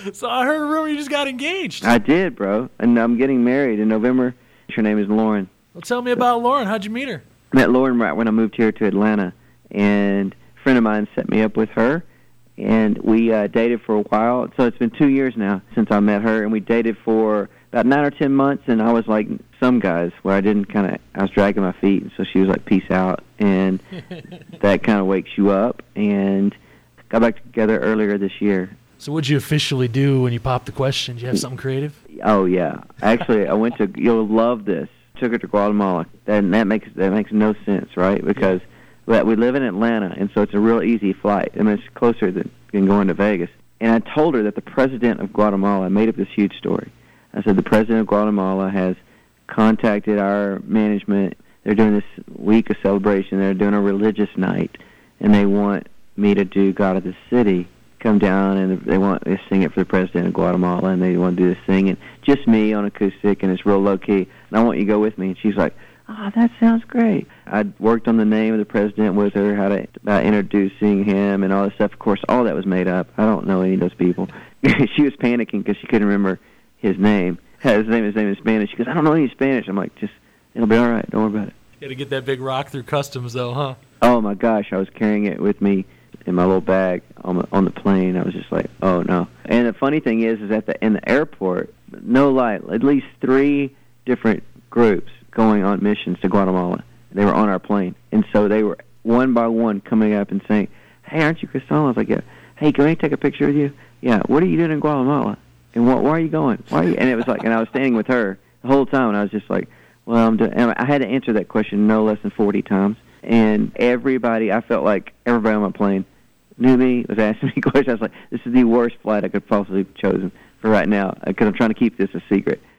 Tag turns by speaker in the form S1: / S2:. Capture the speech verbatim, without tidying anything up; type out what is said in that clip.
S1: So I heard a rumor you just got engaged.
S2: I did, bro. And I'm getting married in November. Her name is Lauren.
S1: Well, tell me about Lauren. How'd you meet her?
S2: I met Lauren right when I moved here to Atlanta. And a friend of mine set me up with her. And we uh, dated for a while. So it's been two years now since I met her. And we dated for about nine or ten months. And I was like some guys where I didn't kind of, I was dragging my feet. And so she was like, peace out. And that kind of wakes you up. And got back together earlier this year.
S1: So what'd you officially do when you popped the question? Did you have something creative?
S2: Oh, yeah. Actually, I went to, you'll love this, took her to Guatemala. And that makes that makes no sense, right? Because yeah. we live in Atlanta, and so it's a real easy flight. I mean, it's closer than, than going to Vegas. And I told her that the president of Guatemala, I made up this huge story. I said the president of Guatemala has contacted our management. They're doing this week of celebration. They're doing a religious night, and they want me to do God of the City. Come down and they want to sing it for the president of Guatemala, and they want to do this thing, and just me on acoustic, and it's real low key. And I want you to go with me. And she's like, "Oh, that sounds great." I'd worked on the name of the president with her, how to about introducing him, and all this stuff. Of course, all that was made up. I don't know any of those people. She was panicking because she couldn't remember his name. His name, his name in Spanish. She goes, "I don't know any Spanish." I'm like, "Just it'll be all right. Don't worry about it."
S1: You got to get that big rock through customs, though, huh?
S2: Oh my gosh, I was carrying it with me in my little bag on the, on the plane. I was just like, oh no. And the funny thing is, is that the, in the airport, no lie, at least three different groups going on missions to Guatemala. They were on our plane. And so they were one by one coming up and saying, "Hey, aren't you Cristóbal?" I was like, "Yeah." "Hey, can I take a picture with you?" "Yeah." "What are you doing in Guatemala? And what, why are you going? Why are you? And it was like, and I was standing with her the whole time, and I was just like, well, I'm doing, and I had to answer that question no less than forty times. And everybody, I felt like everybody on my plane knew me, was asking me questions. I was like, this is the worst flight I could possibly have chosen for right now, because I'm trying to keep this a secret.